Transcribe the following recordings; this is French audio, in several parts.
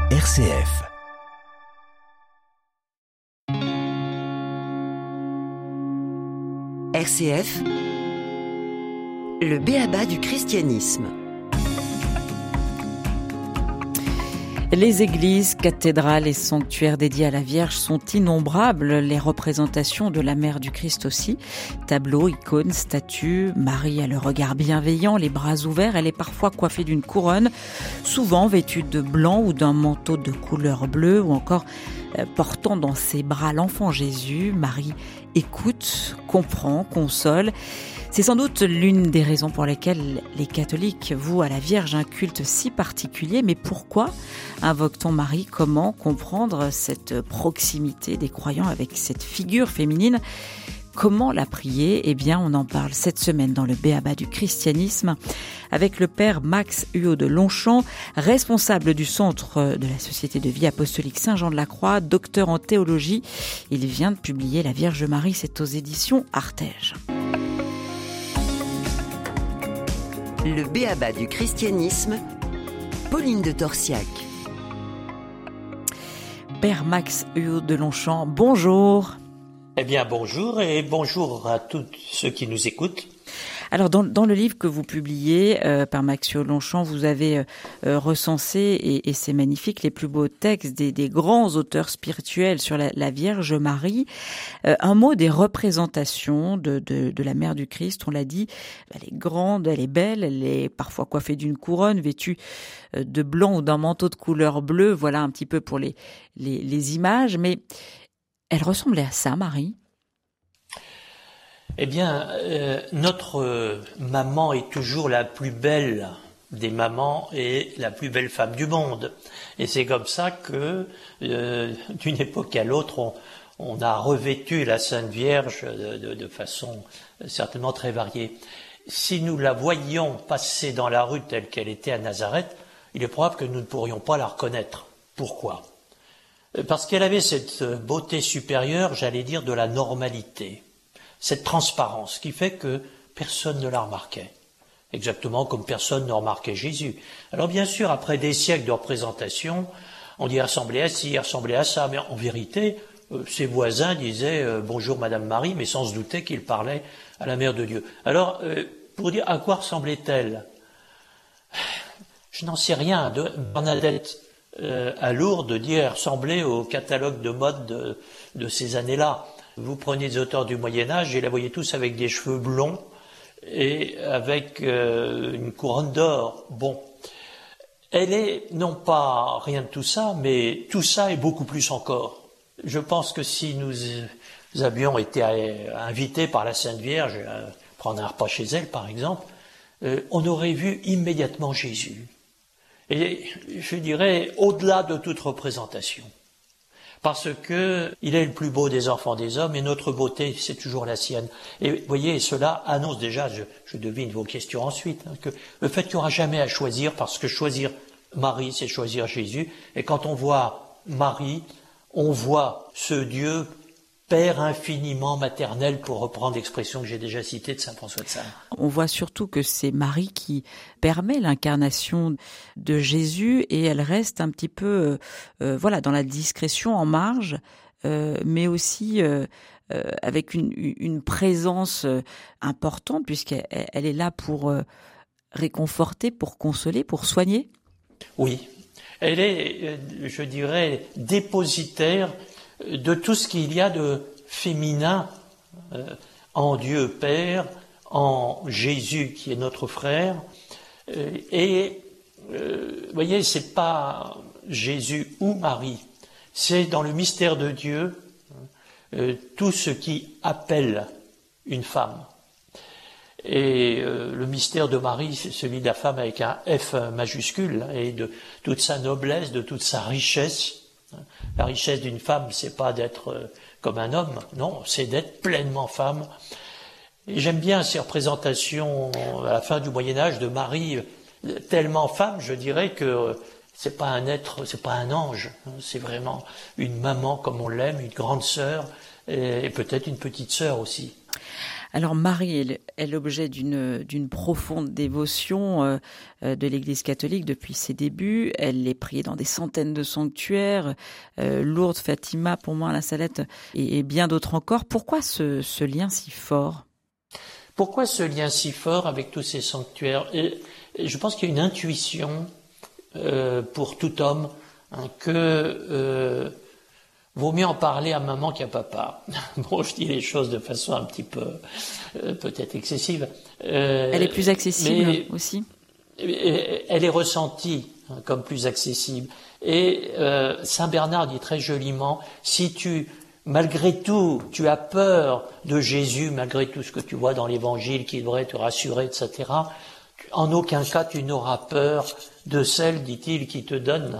RCF. RCF, le b.a.-ba du christianisme. Les églises, cathédrales et sanctuaires dédiés à la Vierge sont innombrables, les représentations de la Mère du Christ aussi. Tableaux, icônes, statues, Marie a le regard bienveillant, les bras ouverts, elle est parfois coiffée d'une couronne, souvent vêtue de blanc ou d'un manteau de couleur bleue ou encore portant dans ses bras l'enfant Jésus. Marie écoute, comprend, console. C'est sans doute l'une des raisons pour lesquelles les catholiques vouent à la Vierge un culte si particulier. Mais pourquoi invoque-t-on Marie ? Comment comprendre cette proximité des croyants avec cette figure féminine ? Comment la prier ? Eh bien, on en parle cette semaine dans le b.a.-ba du christianisme avec le père Max Huot de Longchamp, responsable du centre de la Société de vie apostolique Saint-Jean-de-la-Croix, docteur en théologie. Il vient de publier La Vierge Marie, c'est aux éditions Artege. Le b.a.-ba du christianisme, Pauline de Torsiac. Père Max Huot de Longchamp, bonjour. Eh bien, bonjour et bonjour à tous ceux qui nous écoutent. Alors, dans le livre que vous publiez, Père Max Huot de Longchamp, vous avez recensé, et c'est magnifique, les plus beaux textes des grands auteurs spirituels sur la Vierge Marie. Un mot des représentations de la Mère du Christ, on l'a dit, elle est grande, elle est belle, elle est parfois coiffée d'une couronne, vêtue de blanc ou d'un manteau de couleur bleue. Voilà un petit peu pour les images, mais elle ressemblait à ça, Marie ? Eh bien, notre maman est toujours la plus belle des mamans et la plus belle femme du monde. Et c'est comme ça que, d'une époque à l'autre, on a revêtu la Sainte Vierge de façon certainement très variée. Si nous la voyions passer dans la rue telle qu'elle était à Nazareth, il est probable que nous ne pourrions pas la reconnaître. Pourquoi ? Parce qu'elle avait cette beauté supérieure, j'allais dire, de la normalité. Cette transparence qui fait que personne ne la remarquait. Exactement comme personne ne remarquait Jésus. Alors bien sûr, après des siècles de représentation, on dit ressembler à ci, ressembler à ça, mais en vérité, ses voisins disaient bonjour Madame Marie, mais sans se douter qu'ils parlaient à la Mère de Dieu. Alors, pour dire à quoi ressemblait-elle ? Je n'en sais rien. Bernadette à Lourdes dit elle ressemblait au catalogue de mode de ces années-là. Vous prenez des auteurs du Moyen-Âge et la voyez tous avec des cheveux blonds et avec une couronne d'or. Bon, elle est non pas rien de tout ça, mais tout ça et beaucoup plus encore. Je pense que si nous avions été invités par la Sainte Vierge à prendre un repas chez elle, par exemple, on aurait vu immédiatement Jésus. Et je dirais au-delà de toute représentation. Parce que il est le plus beau des enfants des hommes et notre beauté, c'est toujours la sienne. Et vous voyez, cela annonce déjà, je devine vos questions ensuite, que le fait qu'il n'y aura jamais à choisir, parce que choisir Marie, c'est choisir Jésus. Et quand on voit Marie, on voit ce Dieu Père infiniment maternel, pour reprendre l'expression que j'ai déjà citée de saint François de Sales. On voit surtout que c'est Marie qui permet l'incarnation de Jésus et elle reste un petit peu dans la discrétion, en marge, mais aussi avec une présence importante puisqu'elle est là pour réconforter, pour consoler, pour soigner. Oui, elle est, je dirais, dépositaire de tout ce qu'il y a de féminin en Dieu Père, en Jésus qui est notre frère. Et vous voyez, c'est pas Jésus ou Marie, c'est dans le mystère de Dieu tout ce qui appelle une femme. Et le mystère de Marie, c'est celui de la femme avec un F majuscule et de toute sa noblesse, de toute sa richesse. La richesse d'une femme, c'est pas d'être comme un homme, non, c'est d'être pleinement femme. Et j'aime bien ces représentations à la fin du Moyen-Âge de Marie, tellement femme, je dirais que c'est pas un être, c'est pas un ange, c'est vraiment une maman comme on l'aime, une grande sœur et peut-être une petite sœur aussi. Alors Marie est l'objet d'une profonde dévotion de l'Église catholique depuis ses débuts. Elle est priée dans des centaines de sanctuaires, Lourdes, Fatima, Pontmain, La Salette et bien d'autres encore. Pourquoi ce lien si fort ? Pourquoi ce lien si fort avec tous ces sanctuaires ? Et je pense qu'il y a une intuition pour tout homme que vaut mieux en parler à maman qu'à papa. Bon, je dis les choses de façon un petit peu peut-être excessive. Elle est plus accessible aussi. Elle est ressentie comme plus accessible. Et Saint Bernard dit très joliment, si malgré tout, tu as peur de Jésus, malgré tout ce que tu vois dans l'Évangile qui devrait te rassurer, etc., en aucun cas tu n'auras peur de celle, dit-il, qui te donne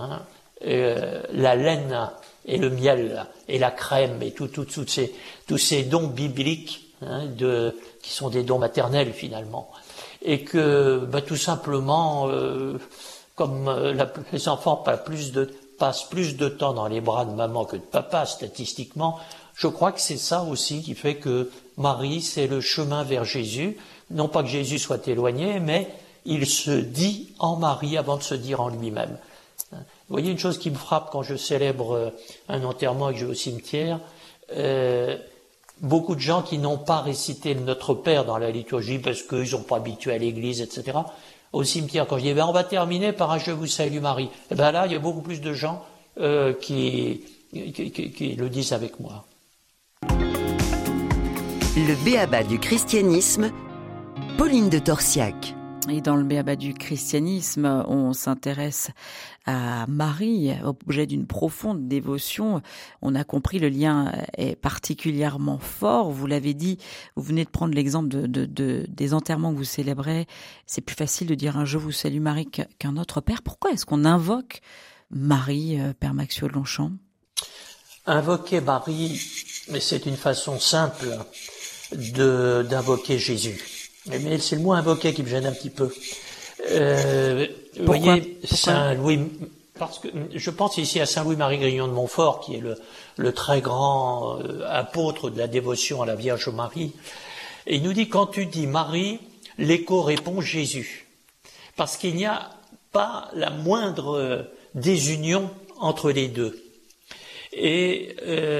la laine et le miel et la crème et tous ces dons bibliques qui sont des dons maternels finalement. Et que tout simplement, comme les enfants passent plus de temps dans les bras de maman que de papa statistiquement, je crois que c'est ça aussi qui fait que Marie, c'est le chemin vers Jésus. Non pas que Jésus soit éloigné, mais il se dit en Marie avant de se dire en lui-même. Vous voyez, une chose qui me frappe quand je célèbre un enterrement et que je vais au cimetière, beaucoup de gens qui n'ont pas récité le Notre Père dans la liturgie parce qu'ils ne sont pas habitués à l'église, etc. Au cimetière, quand je dis on va terminer par un Je vous salue Marie, et là, il y a beaucoup plus de gens qui le disent avec moi. Le b.a.-ba du christianisme, Pauline de Torsiac. Et dans le b.a.-ba du christianisme, on s'intéresse à Marie, objet d'une profonde dévotion. On a compris, le lien est particulièrement fort. Vous l'avez dit, vous venez de prendre l'exemple des enterrements que vous célébrez. C'est plus facile de dire un Je vous salue Marie qu'un autre Père. Pourquoi est-ce qu'on invoque Marie, Père Maxiot de Longchamp ? Invoquer Marie, mais c'est une façon simple d'invoquer Jésus. Mais c'est le mot invoquer qui me gêne un petit peu. Vous voyez, Saint Louis, parce que je pense ici à Saint Louis-Marie Grignon de Montfort, qui est le très grand apôtre de la dévotion à la Vierge Marie. Et il nous dit, quand tu dis Marie, l'écho répond Jésus. Parce qu'il n'y a pas la moindre désunion entre les deux. Et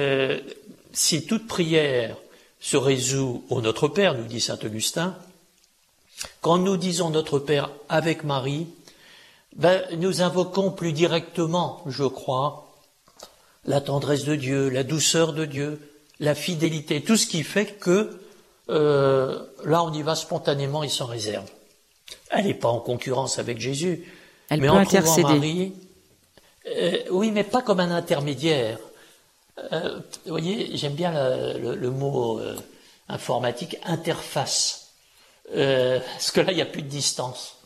si toute prière se résout au Notre Père, nous dit saint Augustin, quand nous disons Notre Père avec Marie, nous invoquons plus directement, je crois, la tendresse de Dieu, la douceur de Dieu, la fidélité, tout ce qui fait que là on y va spontanément et sans réserve. Elle n'est pas en concurrence avec Jésus, elle mais peut en intercéder. trouvant Marie, oui, mais pas comme un intermédiaire. Vous voyez, j'aime bien le mot informatique, interface. Parce que là, il n'y a plus de distance.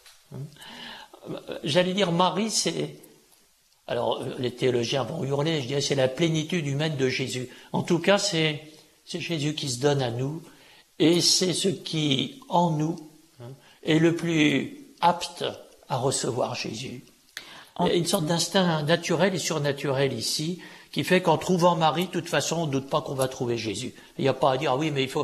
J'allais dire, Marie, c'est... Alors, les théologiens vont hurler, je dirais, c'est la plénitude humaine de Jésus. En tout cas, c'est Jésus qui se donne à nous, et c'est ce qui, en nous, est le plus apte à recevoir Jésus. Il y a une sorte d'instinct naturel et surnaturel ici, qui fait qu'en trouvant Marie, de toute façon, on ne doute pas qu'on va trouver Jésus. Il n'y a pas à dire, ah oui, mais il faut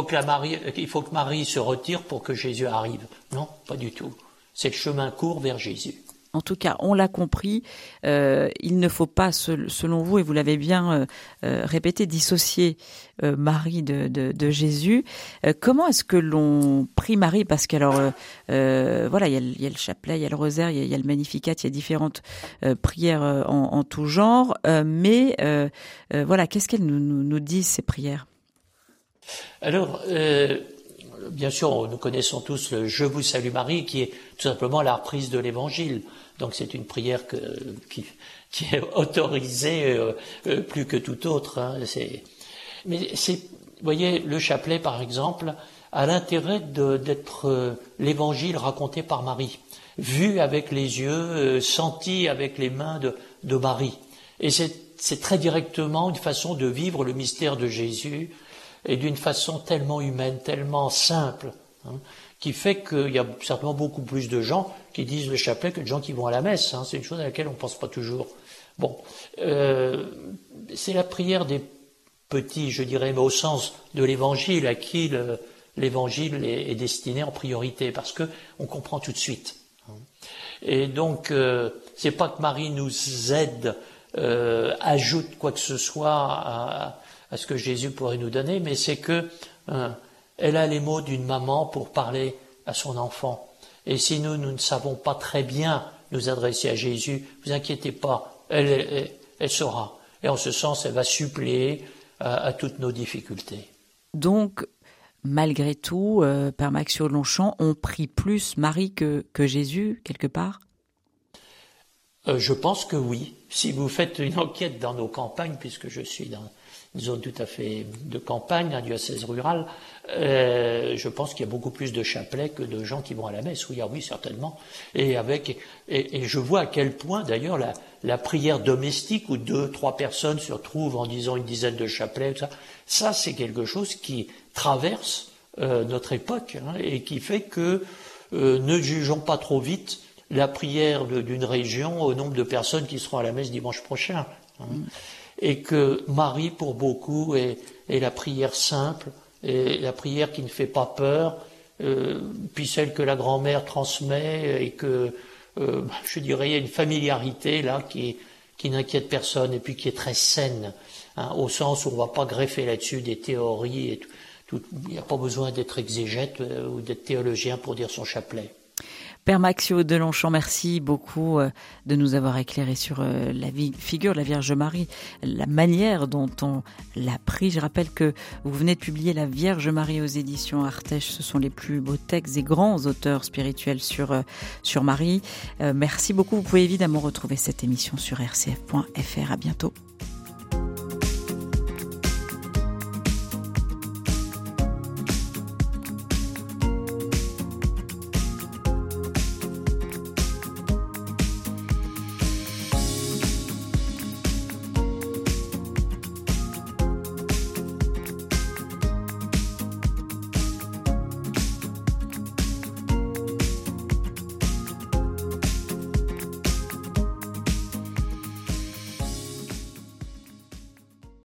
que Marie se retire pour que Jésus arrive. Non, pas du tout. C'est le chemin court vers Jésus. En tout cas, on l'a compris, il ne faut pas, selon vous, et vous l'avez bien répété, dissocier Marie de Jésus. Comment est-ce que l'on prie Marie ? Parce qu'alors, voilà, il y a le chapelet, il y a le rosaire, il y a le Magnificat, il y a différentes prières en tout genre. Mais voilà, qu'est-ce qu'elles nous disent, ces prières ? Alors, bien sûr, nous connaissons tous le « Je vous salue Marie » qui est tout simplement la reprise de l'Évangile. Donc c'est une prière qui est autorisée plus que toute autre. Mais vous voyez, le chapelet par exemple a l'intérêt d'être l'Évangile raconté par Marie, vu avec les yeux, senti avec les mains de Marie. Et c'est très directement une façon de vivre le mystère de Jésus, et d'une façon tellement humaine, tellement simple, qui fait qu'il y a certainement beaucoup plus de gens qui disent le chapelet que de gens qui vont à la messe. C'est une chose à laquelle on ne pense pas toujours. Bon, c'est la prière petits, je dirais, mais au sens de l'Évangile, à qui l'Évangile est destiné en priorité, parce que on comprend tout de suite. Et donc, c'est pas que Marie nous aide, ajoute quoi que ce soit à ce que Jésus pourrait nous donner, mais c'est que elle a les mots d'une maman pour parler à son enfant. Et si nous ne savons pas très bien nous adresser à Jésus, vous inquiétez pas, elle saura. Et en ce sens, elle va suppléer à toutes nos difficultés. Donc, malgré tout, Père Maxio de Longchamp, on prie plus Marie que Jésus, quelque part ? Je pense que oui. Si vous faites une enquête dans nos campagnes, puisque je suis dans une zone tout à fait de campagne, un diocèse rural, je pense qu'il y a beaucoup plus de chapelets que de gens qui vont à la messe. Oui, oui, certainement. Et je vois à quel point, d'ailleurs, la prière domestique où 2-3 personnes se retrouvent en disant une dizaine de chapelets, ça c'est quelque chose qui traverse notre époque, et qui fait que ne jugeons pas trop vite la prière d'une région au nombre de personnes qui seront à la messe dimanche prochain. Et que Marie, pour beaucoup, est la prière simple, et la prière qui ne fait pas peur, puis celle que la grand-mère transmet, et que, je dirais, il y a une familiarité là qui n'inquiète personne, et puis qui est très saine, au sens où on ne va pas greffer là-dessus des théories, et tout. Il n'y a pas besoin d'être exégète ou d'être théologien pour dire son chapelet. Père Maxio de Longchamp, merci beaucoup de nous avoir éclairé sur la figure de la Vierge Marie, la manière dont on l'a prie. Je rappelle que vous venez de publier La Vierge Marie aux éditions Artege. Ce sont les plus beaux textes des grands auteurs spirituels sur Marie. Merci beaucoup. Vous pouvez évidemment retrouver cette émission sur rcf.fr. À bientôt.